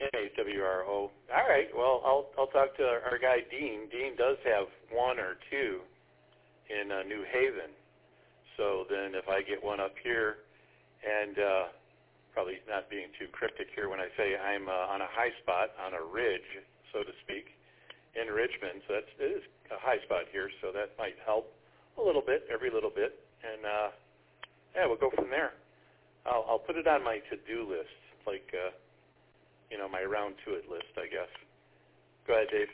WRO. All right. Well, I'll talk to our guy Dean. Dean does have one or two in New Haven. So then, if I get one up here, and probably not being too cryptic here when I say I'm on a high spot on a ridge, so to speak, in Richmond. So it is a high spot here. So that might help a little bit, every little bit, and yeah, we'll go from there. I'll put it on my to-do list, like my round to it list, I guess. Go ahead, Dave.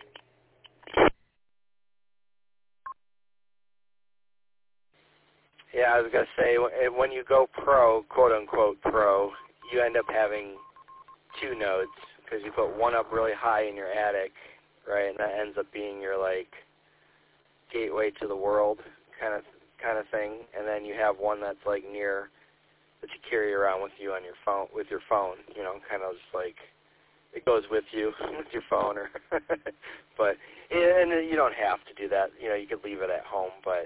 Yeah, I was going to say, when you go pro, quote-unquote pro, you end up having two nodes because you put one up really high in your attic, right, and that ends up being your, like, gateway to the world kind of thing, and then you have one that's, like, near that you carry around with you on your phone, kind of just like it goes with you with your phone, or but and you don't have to do that. You could leave it at home, but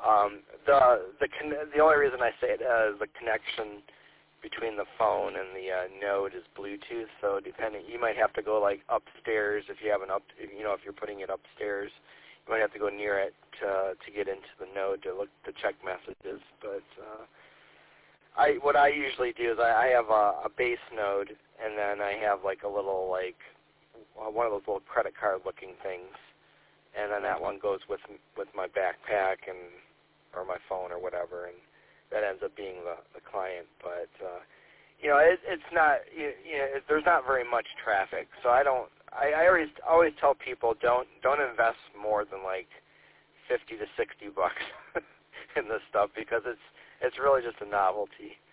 the only reason I say it is the connection between the phone and the node is Bluetooth. So you might have to go like upstairs if you have if you're putting it upstairs, you might have to go near it to get into the node to check messages. But what I usually do is I have a base node, and then I have like a little one of those little credit card looking things, and then that one goes with my backpack or my phone or whatever, and that ends up being the client. But it's not there's not very much traffic, so I always tell people don't invest more than like $50 to $60 in this stuff because it's really just a novelty.